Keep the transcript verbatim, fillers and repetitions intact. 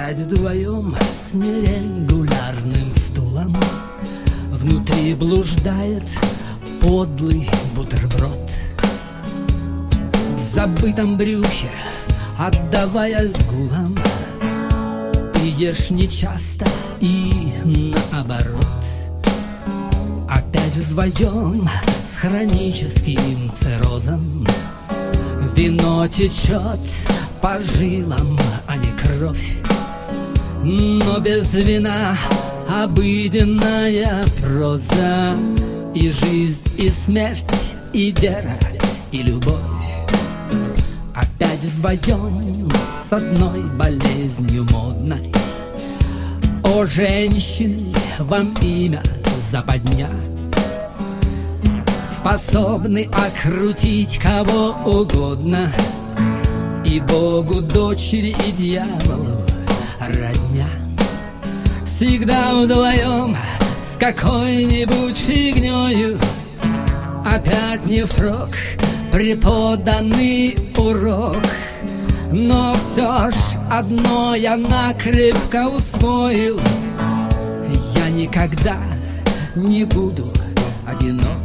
Опять вдвоем с нерегулярным стулом. Внутри блуждает подлый бутерброд. В забытом брюхе, отдаваясь гулом, ты ешь нечасто и наоборот. Опять вдвоем с хроническим циррозом. Вино течет по жилам, а не кровь. Но без вина обыденная проза. И жизнь, и смерть, и вера, и любовь. Опять вдвоем с одной болезнью модной. О, женщины, вам имя западня. Способны окрутить кого угодно. И Богу, дочери, и дьяволу родня. Всегда вдвоем с какой-нибудь фигнёю. Опять не впрок преподанный урок. Но все ж одно я накрепко усвоил: я никогда не буду одинок.